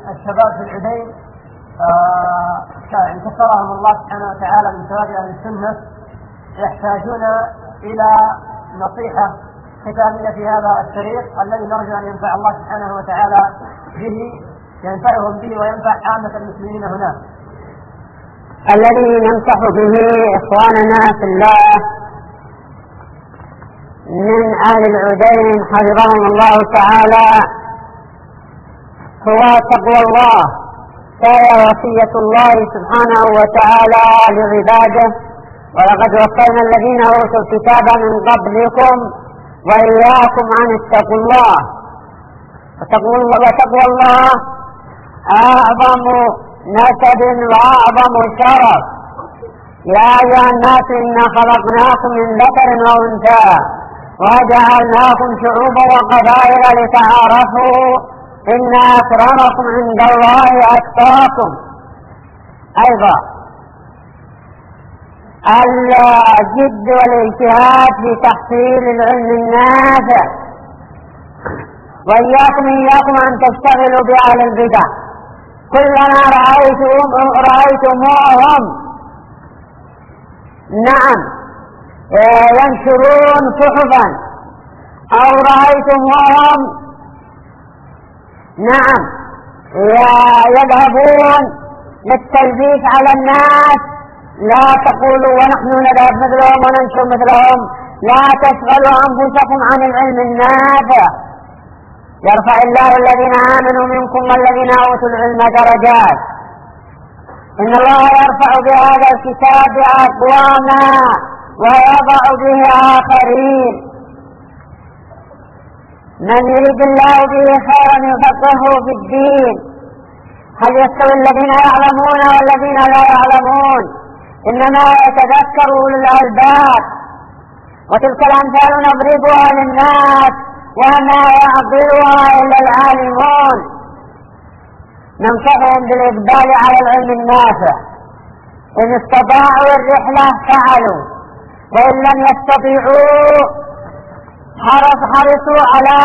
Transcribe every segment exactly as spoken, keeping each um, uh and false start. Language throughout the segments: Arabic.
الشباب في العدين كثرهم الله سبحانه وتعالى من شباب أهل السنة يحتاجون إلى نصيحة ختامية في هذا الشريط الذي نرجو أن ينفع الله سبحانه وتعالى به ينفعهم به وينفع عامة المسلمين هناك. الذي ننصح به إخواننا في الله من أهل العدين حفظهم الله تعالى هو تقوى الله، فهي وصية الله سبحانه وتعالى لعباده: ولقد وصينا الذين أوتوا الكتاب من قبلكم وإياكم أن اتقوا الله. وتقوى الله أعظم نسب وأعظم شرف. يا أيها الناس إنا خلقناكم من ذكر وأنثى وجعلناكم شعوبا وقبائل لتعارفوا إن أكرمكم عند الله أتقاكم. أيضا الجد والاجتهاد في تحصيل العلم النافع، وإياكم إياكم أن تشتغلوا بأهل البدع. كلما رأيتموهم نعم ينشرون صحفا أو رأيتموهم نعم يذهبون للتلبيس على الناس، لا تقولوا ونحن نذهب مثلهم وننشر مثلهم. لا تشغلوا أنفسكم عن العلم النافع. يرفع الله الذين آمنوا منكم والذين أوتوا العلم درجات. إن الله يرفع بهذا الكتاب أقواما ويضع به آخرين. من يريد الله به خيرا يفقهه في الدين. هل يستوي الذين يعلمون والذين لا يعلمون؟ إنما يتذكر أولو الألباب. وتلك الأمثال نضربها للناس وما يعقلها إلا العالمون. ننصحهم بالإقبال على العلم النافع. إن استطاعوا الرحلة فعلوا، وإن لم يستطيعوا حرصوا على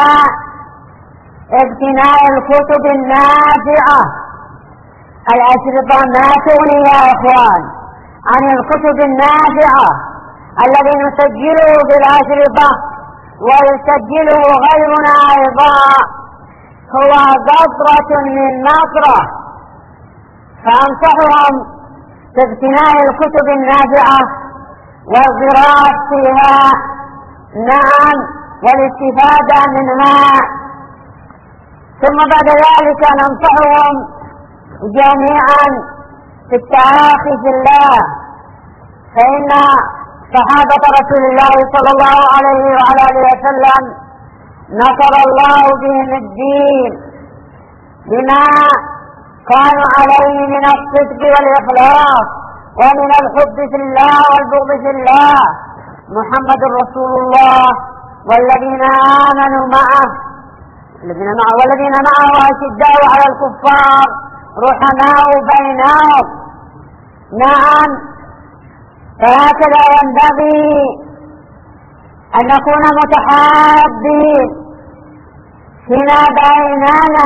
اقتناء الكتب النافعة. الأشرطة ما تغني يا إخوان عن الكتب النافعة الذي نسجله بالأشرطة ويسجله غيرنا أيضا هو قطرة من نطرة. فأنصحهم باقتناء الكتب النافعة والقراءة فيها نعم والاستفادة منها. ثم بعد ذلك ننصحهم جميعا في التعاقي في الله، فإن صحابة رسول الله صلى الله عليه وعلى آله وسلم نصر الله بهم الدين بما كانوا عليه من الصدق والإخلاص ومن الحب في الله والبغض في الله. محمد رسول الله والذين آمنوا معه الذين معه والذين معه أشداء على الكفار رحماء بينهم. نعم، فهكذا ينبغي أن نكون متحابين فيما بيننا.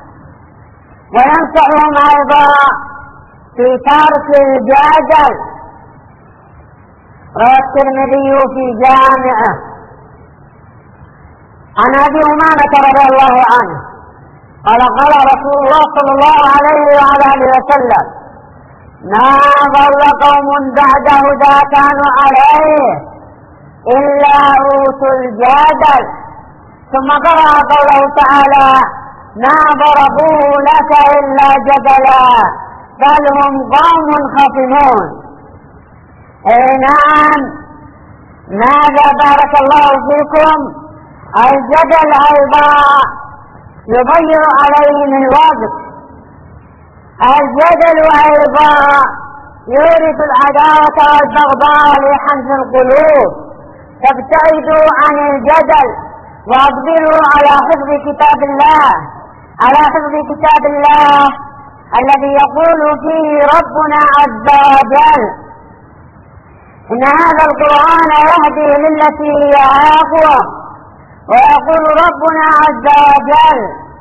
وننصحهم أيضا في ترك الجدل. روى الترمذي في جامعه عن أبي أمامة رضي الله عنه قال قال رسول الله صلى الله عليه وعلى آله وسلم: ما ضل قوم بعد هدى كانوا عليه إلا أوتوا الجدل. ثم قرأ قوله تعالى: ما ضربوه لك إلا جدلا بل هم قوم خصمون. اي نعم، ماذا بارك الله فيكم؟ الجدل أيضا يضيع عليهم الوقت. الجدل أيضا يورث العداوة والبغضاء لحنف القلوب. فابتعدوا عن الجدل واقبلوا على حفظ كتاب الله، على حفظ كتاب الله الذي يقول فيه ربنا عز وجل: إن هذا القرآن يهدي للتي هي أقوى. ويقول ربنا عز وجل: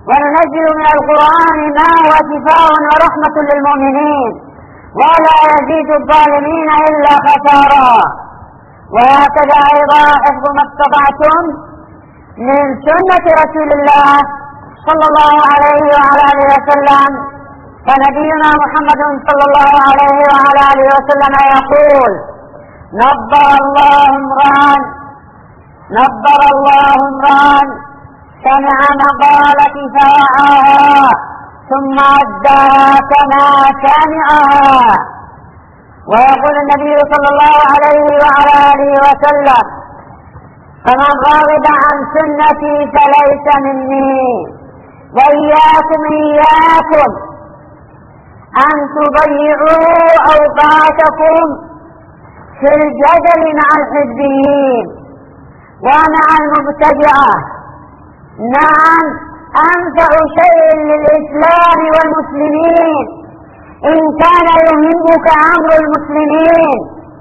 وننزل من القرآن ما هو شفاء ورحمة للمؤمنين ولا يزيد الظالمين إلا خسارا. وهكذا أيضا حفظ ما استطعتم من سنة رسول الله صلى الله عليه وعلى آله وسلم. فنبينا محمد صلى الله عليه وعلى آله وسلم يقول: نبر الله امرأ نبر الله امرأ سمع مقالة فوعاها ثم أداها كما سمعها. ويقول النبي صلى الله عليه وعلى آله وسلم: فمن رغب عن سنتي فليس مني. وإياكم إياكم أن تضيعوا أوقاتكم في الجدل مع الحزبيين ومع المبتدعة. نعم، أنفع شيء للإسلام والمسلمين إن كان يهمك أمر المسلمين،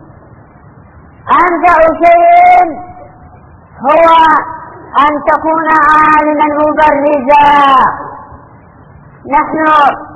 أنفع شيء هو أن تكون عالما مبرزا. نحن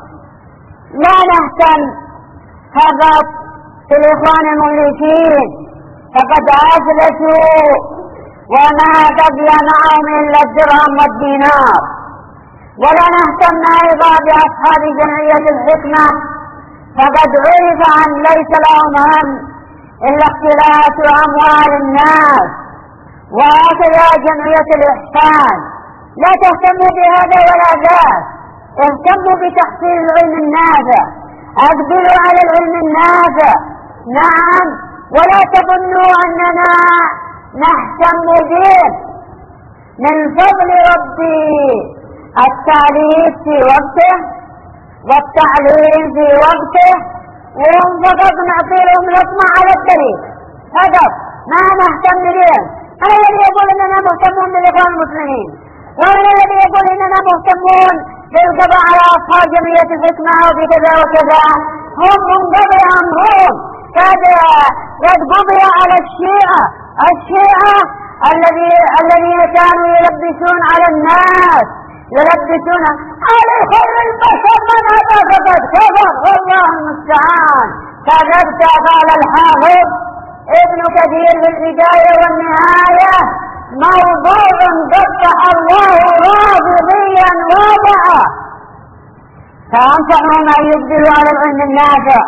لا نهتم فقط في الإخوان المملوكين، فقد أفلسوا وما بقي معهم إلا الدرهم والدينار. ولا نهتم أيضا بأصحاب جمعية الحكمة، فقد عرف أن ليس لهم هم إلا اختلاس أموال الناس. وهكذا جمعية الإحسان لا تهتموا بهذا ولا ذاك، اهتموا بتحصيل العلم النافع، اقبلوا على العلم النافع. نعم، ولا تظنوا أننا نهتم به. من فضل ربي التعليم في وقته والتعليم في وقته، وهم فقط نعطيهم لطمة على الطريق فقط، ما نهتم بهم. أنا الذي يقول أننا مهتمون بالإخوان المسلمين، وأنا الذي يقول أننا مهتمون بالقضاء على أصحاب جمعية الحكمة وبكذا وكذا، هم منقضي أمرهم. قد قضي على الشيعة الشيعة الذي الذين كانوا يلبسون على الناس، يلبسون على خير البشر من هذا فقد كفر، والله المستعان. كذبت قال الحافظ ابن كثير في البداية والنهاية: موضوع قطع الله رافضيا واضعا. فأنصحهم أن يقبلوا على العلم النافع،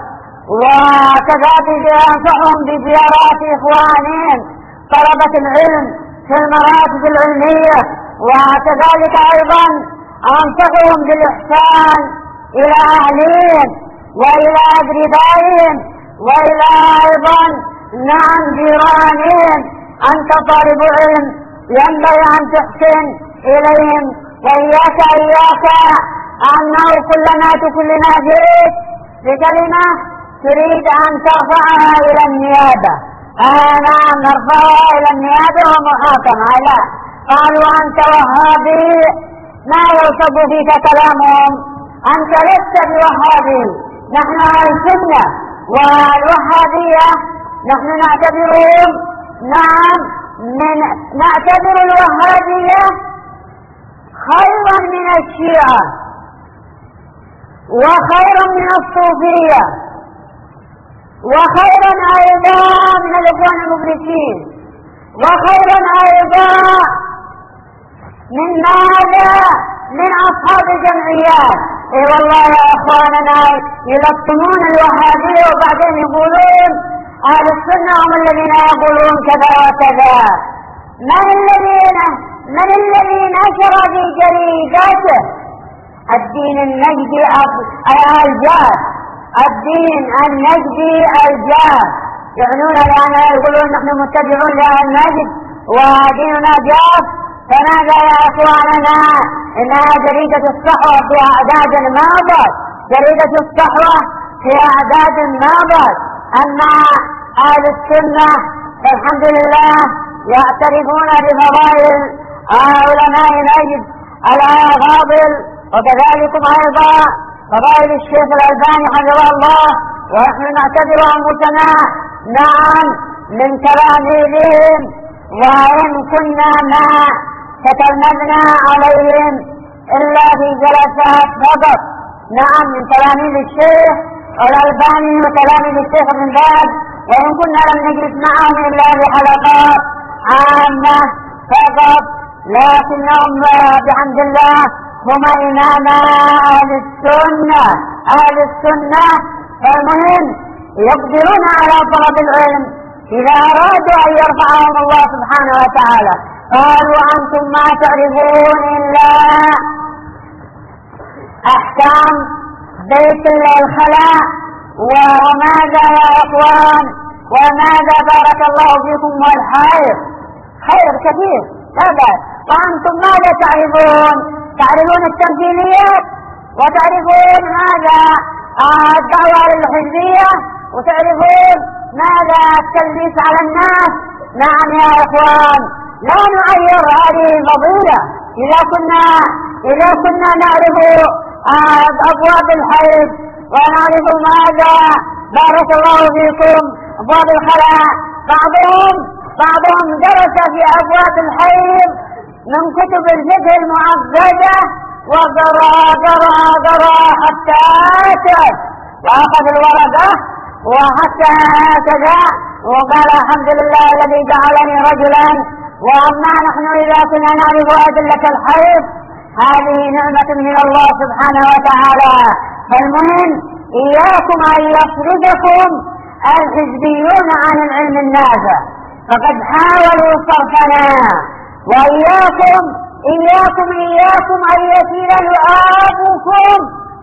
وكذلك أنصحهم بزيارات إخوانهم طلبة العلم في المراكز العلمية. وكذلك أيضا أنصحهم بالإحسان إلى أهلهم وإلى أقربائهم وإلى أيضا نعم جيرانهم. أنت طالب علم ينبغي أن تحسن إليهم. وإياك إياك أنه كلما تكلنا جئت بكلمة تريد أن ترفعها إلى النيابة، أنا نرفعها إلى النيابة ومحاكمة. لا، قالوا أنت وهابي، ما يوصف فيك كلامهم، أنت لست بوهابي. نحن أهل السنة، والوهابية نحن نعتبرهم نعم من نعتبر الوهابية خيرا من الشيعة وخيرا من الصوفية وخيرا أيضا من الإخوان المبرسين وخيرا أيضا من ماذا؟ من أصحاب الجمعيات. إيه والله يا أخواننا يلطمون الوهابية وبعدين يقولون أهل السنة هم الذين يقولون كذا وكذا. من الذين من الذي نشر في جريدته الدين النجدي الجاد، الدين النجدي الجاد، يعنون الآن يقولون نحن متبعون لأهل النجد وديننا جاف. فماذا يا أخواننا؟ إنها جريدة الصحوة في أعداد ماضت، جريدة الصحوة في أعداد ماضت. أما أهل السنة فالحمد لله يعترفون بفضائل علماء نجد الأفاضل، وكذلك أيضا فضائل الشيخ الألباني حفظه الله، ونحن نعتبر أنفسنا نعم من تلاميذهم، وإن كنا ما تتلمذنا عليهم إلا في جلسات فقط. نعم، من تلاميذ الشيخ الألباني وتلاميذ الشيخ ابن باز، وإن كنا لم نجلس معهم إلا في حلقات عامة فقط، لكنهم بحمد الله هم إمام أهل السنة أهل السنة فالمهم يقدرون على طلب العلم إذا أرادوا أن يرفعهم الله سبحانه وتعالى. قالوا أنتم ما تعرفون إلا أحكام بيت الخلاء، وماذا يا أخوان، وماذا بارك الله فيكم والخير خير كثير لا بأس. وأنتم ماذا تعرفون؟ تعرفون التمثيليات، وتعرفون ماذا الدعوة للحزبية، وتعرفون ماذا التلبيس على الناس. نعم يا إخوان، لا نعير هذه الفضيلة. إذا كنا إذا كنا نعرف أبواب الحيض ونعرف ماذا بارك الله فيكم أبواب الخلاء، بعضهم بعضهم درس في أبواب الحيض من كتب الفقه المعقدة وقرأ قرأ قرأ حتى أتت وأخذ الورقة وحتى هكذا وقال الحمد لله الذي جعلني رجلا. وأما نحن إذا كنا نعرف أدلة الحيض هذه نعمة من الله سبحانه وتعالى. فالمهم إياكم أن يصرفكم الحزبيون عن العلم النافع، فقد حاولوا صرفنا. وإياكم إياكم إياكم أن يسير لؤابكم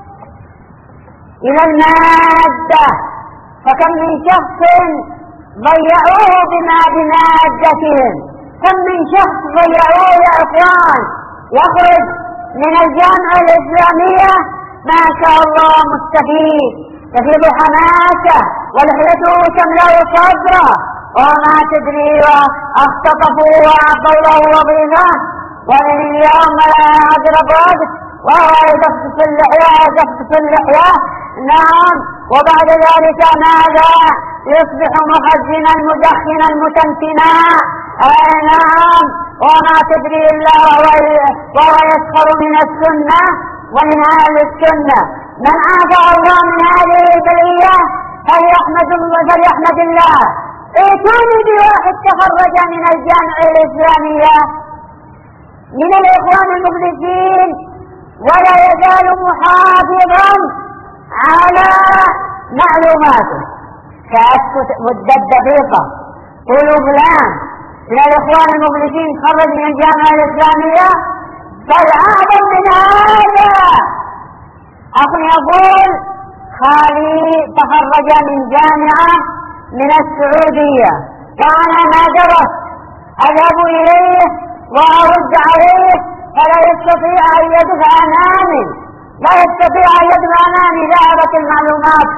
إلى المادة، فكم من شخص ضيعوه بما بمادتهم، كم من شخص ضيعوه يا إخوان، يخرج من الجامعة الإسلامية ما شاء الله مستفيد، تفيض حماسة ولحيته تملأ صدره، وما تدري واختطفوا وأعطوا له وظيفة ومن اليوم أضرب وقت وهو يدفس اللحية يدفس اللحية. نعم، وبعد ذلك ماذا؟ يصبح مخزنا مدخنا متنتنا. آه نعم، وما تدري إلا وهو يسخر من السنة ومن أهل السنة. من عافى الله من هذه البلية فليحمد الله فليحمد الله. ائتوني بواحد تخرج من الجامعة الإسلامية من الإخوان المخلصين ولا يزال محافظا على معلوماته كأسكت مدة دقيقة. قولوا فلان من الإخوان المخلصين خرج من الجامعة الإسلامية، فالأعظم من هذا أخ يقول خالي تخرج من جامعة من السعودية وأنا ما درست، أذهب إليه وأرد عليه فلا يستطيع أن يدفع أمامي لا يستطيع أن يدفع أمامي ذهبت المعلومات.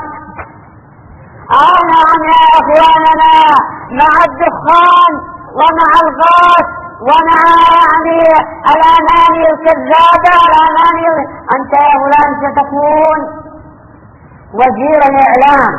آه نعم يا أخواننا، مع الدخان ومع الغاز ومع يعني الأماني الكذابة الأماني. أنت يا فلان ستكون وزير الإعلام.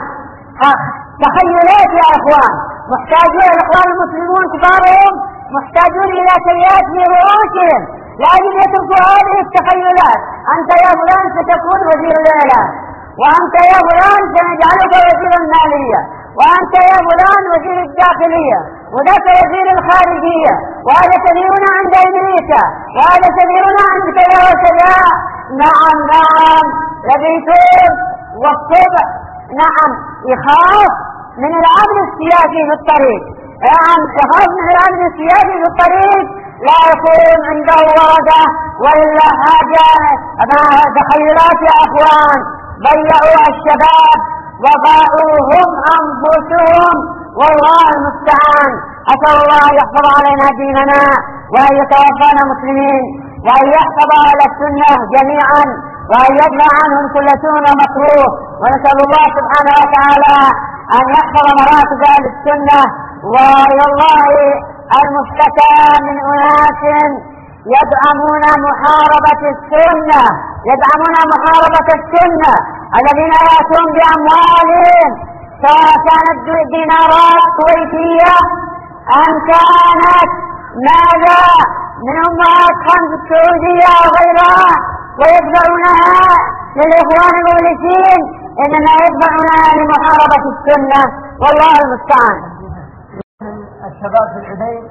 تخيلات يا إخوان، محتاجون الإخوان المسلمون كبارهم محتاجون إلى سيئات في رؤوسهم، لازم يتركوا هذه التخيلات. أنت يا فلان ستكون وزير الإعلام، وأنت يا فلان سنجعلك وزير المالية، وأنت يا فلان وزير الداخلية، وذاك وزير الخارجية، وهذا سفيرنا عند أمريكا، وهذا سفيرنا عند كذا وكذا. نعم نعم، يبيتون والصبح نعم يخاف من العمل السياسي في الطريق، نعم يخاف من العمل السياسي في الطريق، لا يكون عنده ورقة ولا حاجة. تخيلات يا أخوان، ضيعوا الشباب وضاعوهم أنفسهم، والله المستعان. أسأل الله أن يحفظ علينا ديننا وأن يتوفانا مسلمين وأن يحفظ على السنة جميعا وأن يدفع عنهم كل سوء ومكروه. ونسأل الله سبحانه وتعالى أن يحفظ مراكز أهل السنة. وإلى الله المشتكى من أناس يدعمون محاربة السنة يدعمون محاربة السنة الذين يأتون بأموالهم، سواء كانت دينارات كويتية أم كانت ماذا من أمهات خمس السعودية وغيرها ويتبعونها للإخوان المبلسين، إنما يتبعونها لمحاربة السنة، والله المستعان. الشباب في العدين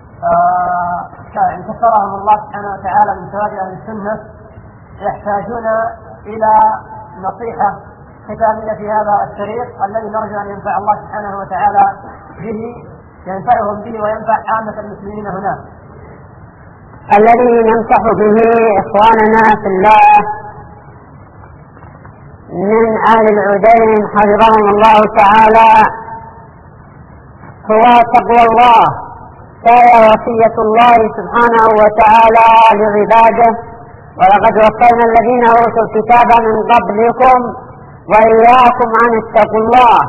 آه كثرهم الله سبحانه وتعالى من شباب أهل السنة يحتاجون إلى نصيحة ختامية في هذا الشريط الذي نرجو أن ينفع الله سبحانه وتعالى به، ينفعهم به وينفع عامة المسلمين هناك. الذي ننصح به إخواننا في الله من أهل العدين حفظهم الله تعالى هو تقوى الله، فهي وصية الله سبحانه وتعالى لعباده: ولقد وصينا الذين أوتوا الكتاب من قبلكم وإياكم أن اتقوا الله.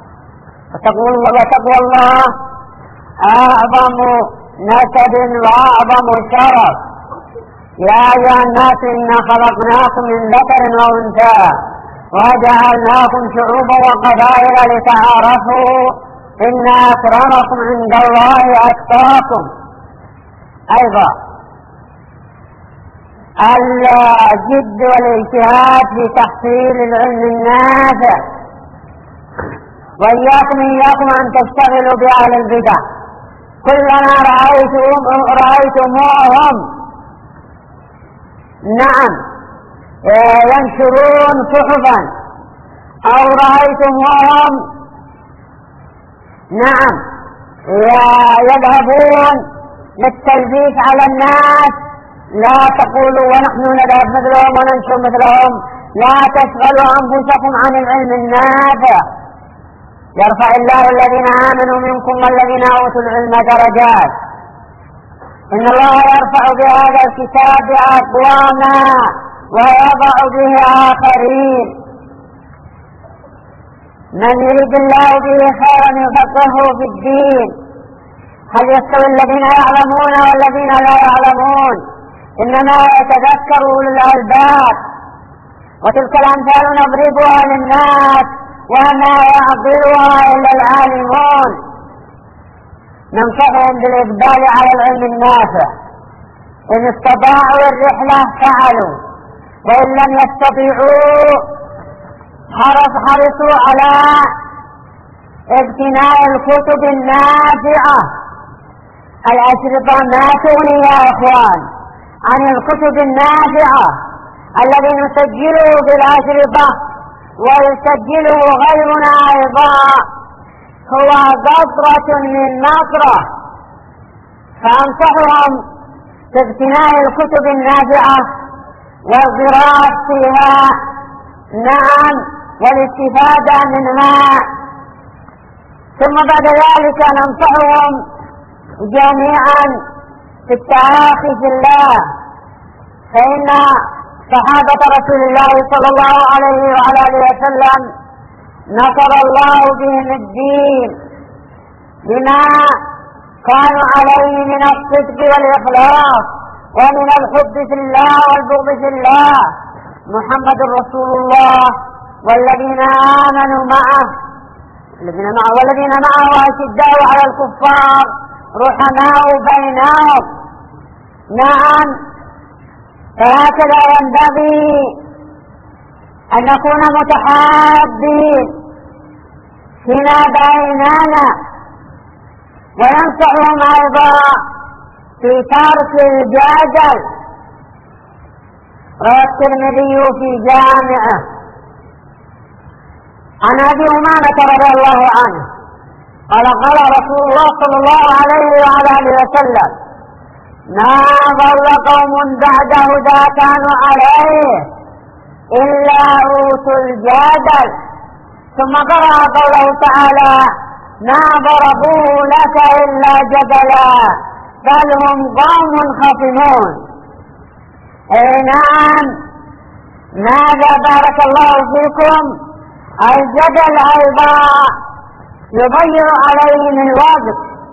وتقوى الله أعظم نسب وأعظم شرف. يا أيها الناس إنا خلقناكم من ذكر وأنثى وجعلناكم شعوبا وقبائل لتعارفوا إن أكرمكم عند الله أتقاكم. أيضا الجد والاجتهاد في تحصيل العلم النافع، وإياكم إياكم أن تشتغلوا بأهل البدع. كلما رأيتم رأيتموهم نعم ينشرون صحفا أو رأيتموهم نعم يذهبون للتلبيس على الناس، لا تقولوا ونحن نذهب مثلهم وننشر مثلهم. لا تشغلوا أنفسكم عن العلم النافع. يرفع الله الذين آمنوا منكم والذين أوتوا العلم درجات. إن الله يرفع بهذا الكتاب أقواما ويضع به آخرين. من يريد الله به خيرا يفقهه في الدين. هل يستوي الذين يعلمون والذين لا يعلمون؟ إنما يتذكر أولو الألباب. وتلك الأمثال نضربها للناس وما يعقلها إلا العالمون. ننصحهم بالإقبال على العلم النافع. إن استطاعوا الرحلة فعلوا، وإن لم يستطيعوا حرصوا على اقتناء الكتب النافعة. الأشرطة ما تغني يا إخوان عن الكتب النافعة الذي نسجله بالأشرطة ويسجله غيرنا أيضا هو قطرة من نطرة. فأنصحهم باقتناء الكتب النافعة والقراءة فيها نعم والاستفادة منها. ثم بعد ذلك ننصحهم جميعا في التعاخي في الله، فإن صحابة رسول الله صلى الله عليه وعلى آله وسلم نصر الله بهم الدين بما كانوا عليه من الصدق والإخلاص ومن الحب في الله والبغض في الله. محمد رسول الله والذين آمنوا معه الذين معه والذين معه أشداء على الكفار رحماء بينهم. نعم، فهكذا ينبغي أن نكون متحابين فيما بيننا. وينصحهم أيضا في ترك الجدل. روى الترمذي في جامعه عن أبي أمامة رضي الله عنه قال قال رسول الله صلى الله عليه وعلى آله وسلم: ما ضل قوم بعد هدى كانوا عليه إلا أوتوا الجدل. ثم قرأ قوله تعالى: ما ضربوه لك إلا جدلا بل هم قوم خصمون. اي نعم، ماذا بارك الله فيكم؟ الجدل أيضا يضيع عليهم الوقت.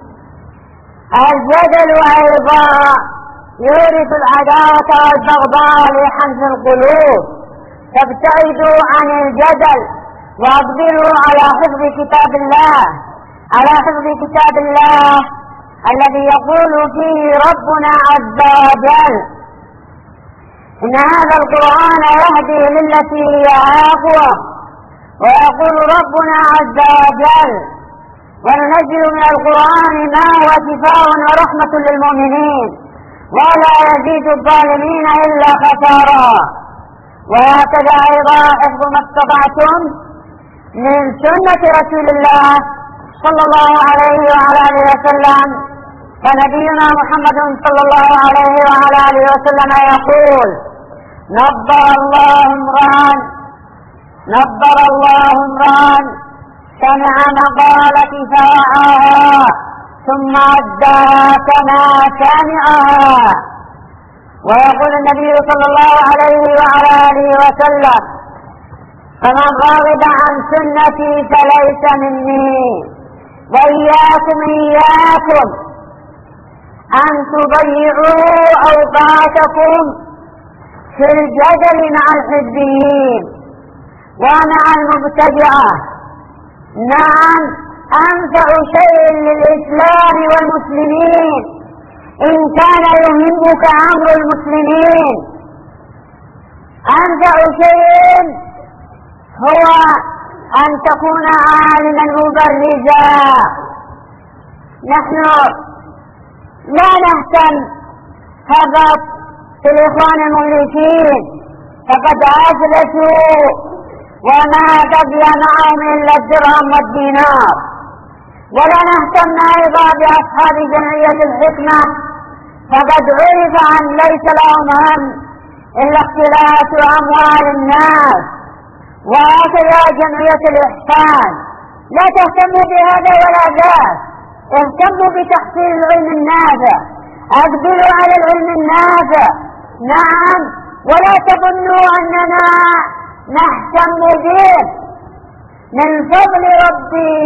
الجدل أيضا يورث العداوة والبغضاء لحنف القلوب. فابتعدوا عن الجدل واقبلوا على حفظ كتاب الله على حفظ كتاب الله الذي يقول فيه ربنا عز وجل إن هذا القرآن يهدي للتي هي أقوى. ويقول ربنا عز وجل وننزل من القرآن ما هو شفاء ورحمة للمؤمنين ولا يزيد الظالمين إلا خسارا. وهكذا أيضا حفظ ما استطعتم من سنة رسول الله صلى الله عليه وعلى آله وسلم. فنبينا محمد صلى الله عليه وعلى آله وسلم يقول نبر الله امرأ نبر الله امرأ سمع مقالة فوعاها ثم أداها كما سمعها. ويقول النبي صلى الله عليه وعلى آله وسلم فمن رغب عن سنتي فليس مني. وإياكم إياكم أن تضيعوا أوقاتكم في الجدل مع الحزبيين ومع المبتدعة. نعم، أنفع شيء للإسلام والمسلمين إن كان يهمك أمر المسلمين، أنفع شيء هو أن تكون عالما مبرزا. نحن لا نهتم فقط في الإخوان المؤلفين فقد أفلسوا وما بقي معهم إلا الدرهم والدينار، ولا نهتم أيضا بأصحاب جمعية الحكمة فقد عرف أن ليس لهم هم إلا اختلاس أموال الناس. وهكذا جمعية الإحسان لا تهتموا بهذا ولا ذاك، اهتموا بتحصيل العلم النافع، اقبلوا على العلم النافع. نعم، ولا تظنوا أننا نهتم به. من فضل ربي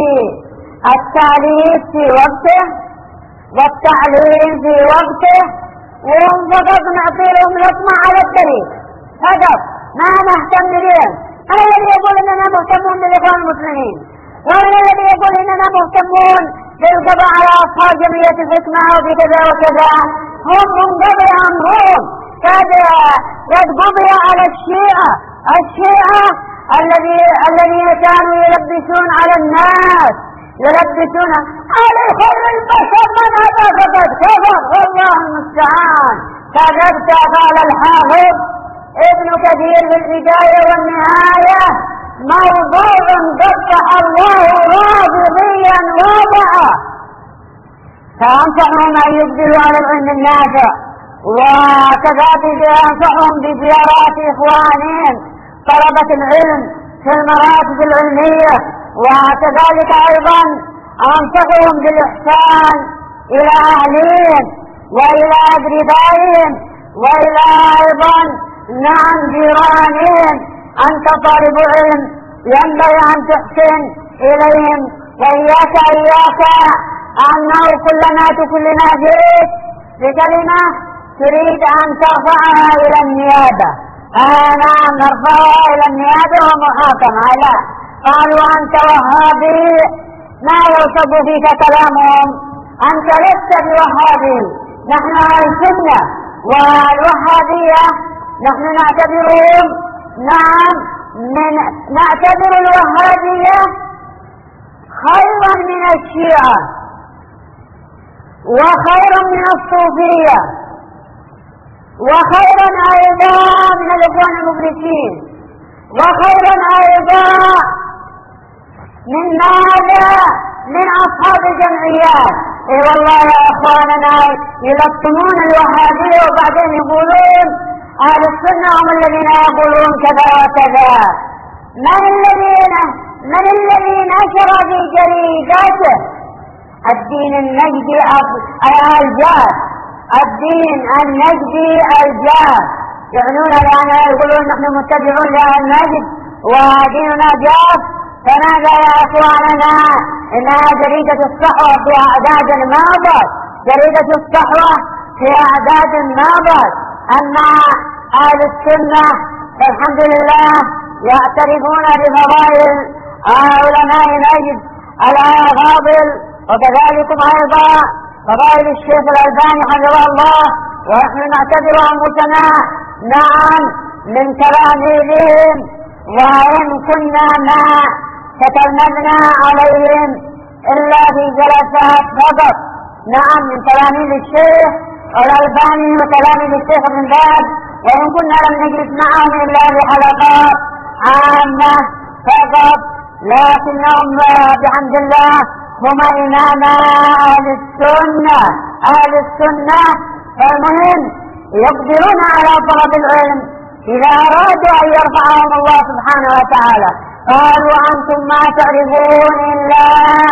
التعليم في وقته والتعليم في وقته، وهم فقط نعطي لهم لطمة على الطريق فقط، ما نهتم بهم. أنا الذي يقول إننا مهتمون بالإخوان المسلمين، وأنا الذي يقول إننا مهتمون بالقضاء على أصحاب جمعية الحكمة وبكذا وكذا، هم منقضي أمرهم قد قضي على الشيعة الشيعة الذي الذين كانوا يلبسون على الناس يلبسون على خير البشر من هذا فقد كفر، والله المستعان. كذبت قال الحافظ ابن كثير في البداية والنهاية موضوع قطع الله راضيا وضعا. فأنصحهم أن يبذلوا على العلم النافع، وكذلك أنصحهم بزيارات إخوانهم طلبة العلم في المراكز العلمية، وكذلك أيضا أنصحهم بالإحسان إلى أهلهم وإلى أقربائهم وإلى أيضا نعم جيرانهم. أنت طالب علم ينبغي أن تحسن إليهم. وإياك إياك أنه كلما كلما جئت بكلمة تريد أن ترفعها إلى النيابة، أنا نرفعها إلى النيابة ومحاكمة. لا، قالوا أنت وهابي، ما يوصف فيك كلامهم، أنت لست بوهابي. نحن أهل السنة والوهابية نحن نعتبرهم نعم من نعتبر الوهابية خيرا من الشيعة وخيرا من الصوفية وخيرا أيضا من الإخوان المفلسين وخيرا أيضا من ماذا؟ من أصحاب الجمعيات. إيه والله يا أخواننا يلطمون الوهابية وبعدين يقولون أهل السنة هم الذين يقولون كذا وكذا. من الذين من الذي نشر في جريدته الدين النجدي الجاد الدين النجدي الجاد، يعنون الآن يقولون نحن متبعون لأهل النجد وديننا جاف. فماذا يا أخواننا؟ إنها جريدة الصحوة في أعداد ماضت، جريدة الصحوة في أعداد ماضت. أما أهل السنة فالحمد لله يعترفون بفضائل علماء نجد الأفاضل، وكذلك أيضا فضائل الشيخ الألباني حفظه الله، ونحن نعتبر أنفسنا نعم من تلاميذهم، وإن كنا ما تتلمذنا عليهم إلا في جلسات فقط. نعم من تلاميذ الشيخ الألباني وتلاميذ الشيخ ابن باز، وإن كنا لم نجلس معهم إلا في حلقات عامة فقط، لكنهم بحمد الله هم إمام أهل السنة أهل السنة فالمهم يقدرون على طلب العلم إذا أرادوا أن يرفعهم الله سبحانه وتعالى. قالوا أنتم ما تعرفون إلا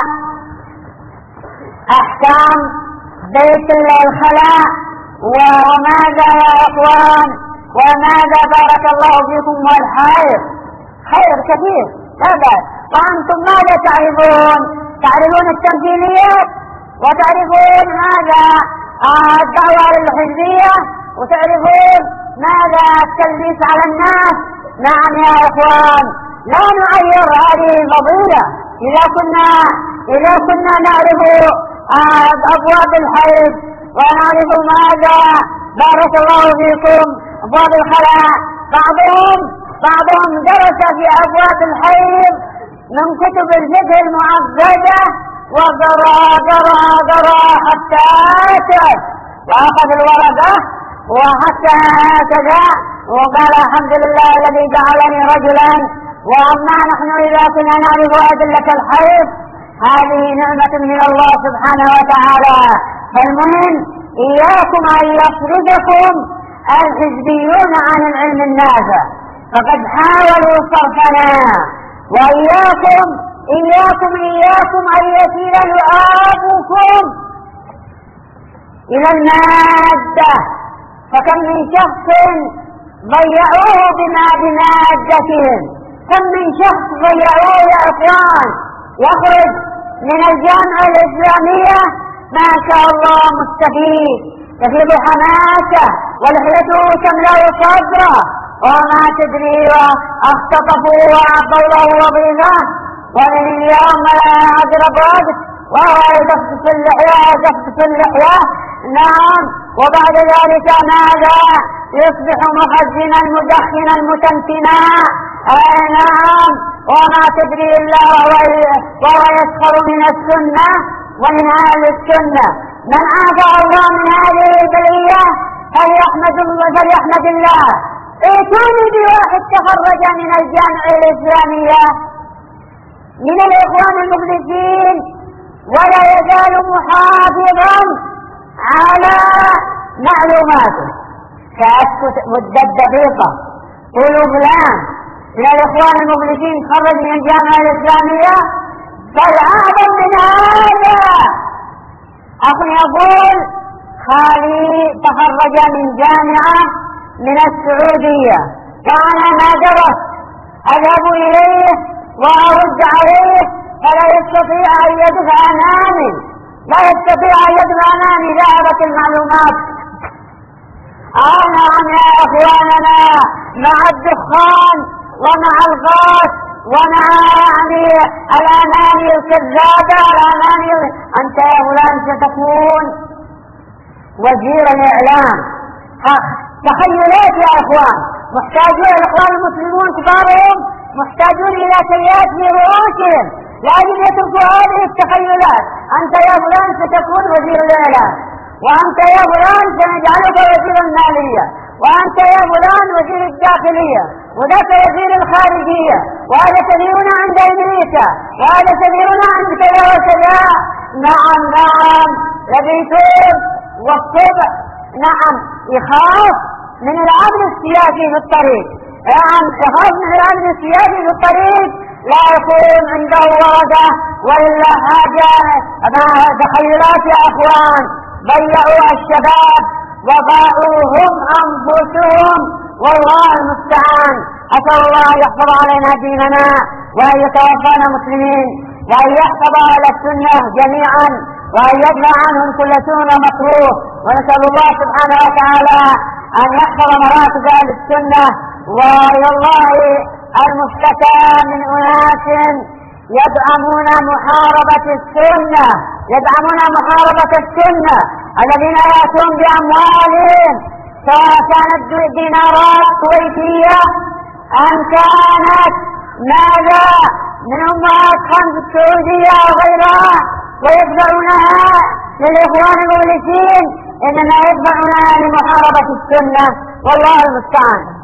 أحكام بيت الخلاء، وماذا يا أخوان وماذا بارك الله فيكم والخير خير كثير لا بأس. وأنتم ماذا تعرفون؟ تعرفون التمثيليات، وتعرفون ماذا الدعوة للحزبية، وتعرفون ماذا التلبيس على الناس. نعم يا إخوان، لا نعير هذه الفضيلة. إذا كنا إذا كنا نعرف أبواب الحيض ونعرف ماذا بارك الله فيكم أبواب الخلاء، بعضهم بعضهم درس في أبواب الحيض من كتب الفقه المعقدة وقرأ قرأ قرأ حتى أتت وأخذ الورقة وحتى هكذا وقال الحمد لله الذي جعلني رجلا. وأما نحن إذا كنا نعرف أدلة الحيض هذه نعمة من الله سبحانه وتعالى. فالمهم إياكم أن يصرفكم الحزبيون عن العلم النافع، فقد حاولوا صرفنا. وإياكم إياكم إياكم أن يسير لؤابكم إلى المادة، فكم من شخص ضيعوه بما بمادتهم. كم من شخص ضيعوه يا إخوان، يخرج من الجامعة الإسلامية ما شاء الله مستفيد، تفيض حماسة ولحيته تملأ صدره، وما تدري واختطفوا وأعطوا وظيفة، ومن اليوم أضرب وقت وهو يدفس اللحية يدفس اللحية. نعم، وبعد ذلك ماذا؟ يصبح مخزنا مدخنا متنتنا. آه نعم، وما تدري إلا وهو يسخر من السنة ومن أهل السنة. من عافى الله من هذه البلية فليحمد الله فليحمد الله. ائتوني بواحد تخرج من الجامعة الإسلامية من الإخوان المخلصين ولا يزال محافظا على معلوماته، سأسكت مدة دقيقة قولوا فلان من الإخوان المخلصين خرج من الجامعة الإسلامية، فالأعظم من هذا أخ يقول خالي تخرج من جامعة من السعودية وأنا ما درست، أذهب إليه وأرد عليه فلا يستطيع أن يدفع أمامي لا يستطيع أن يدفع أمامي ذهبت المعلومات. آه نعم يا أخواننا، مع الدخان ومع الغاز ومع يعني الأماني الكذابة الأماني. أنت يا فلان ستكون وزير الإعلام. تخيلات يا إخوان، محتاجون الإخوان المسلمون كبارهم محتاجون إلى سيئات في رؤوسهم، لازم يتركوا هذه التخيلات. أنت يا فلان ستكون وزير الإعلام، وأنت يا فلان سنجعلك وزير المالية، وأنت يا فلان وزير الداخلية، وذاك وزير الخارجية، وهذا سفيرنا عند أمريكا، وهذا سفيرنا عند كذا وكذا. نعم نعم لبيتون والصبح نعم يخاف من العمل السياسي في الطريق. نعم يخاف من العمل السياسي في الطريق، لا يكون عنده ورقة ولا حاجة. تخيلات يا أخوان، ضيعوا الشباب وضاعوهم أنفسهم، والله المستعان. أسأل الله أن يحفظ علينا ديننا وأن يتوفانا مسلمين، وأن يحفظ على السنة جميعا، وأن يدفع عنهم كل سوء مكروه. ونسأل الله سبحانه وتعالى أن يحفظ مراتب أهل السنة. والله المشتكى من أناس يدعمون محاربة السنة يدعمون محاربة السنة، الذين يأتون بأموالهم سواء كانت دينارات كويتية أم كانت ماذا من أمهات خمس السعودية وغيرها، ويدفعونها للإخوان المفلسين، إنما يدفعونها لمحاربة السنة، والله المستعان.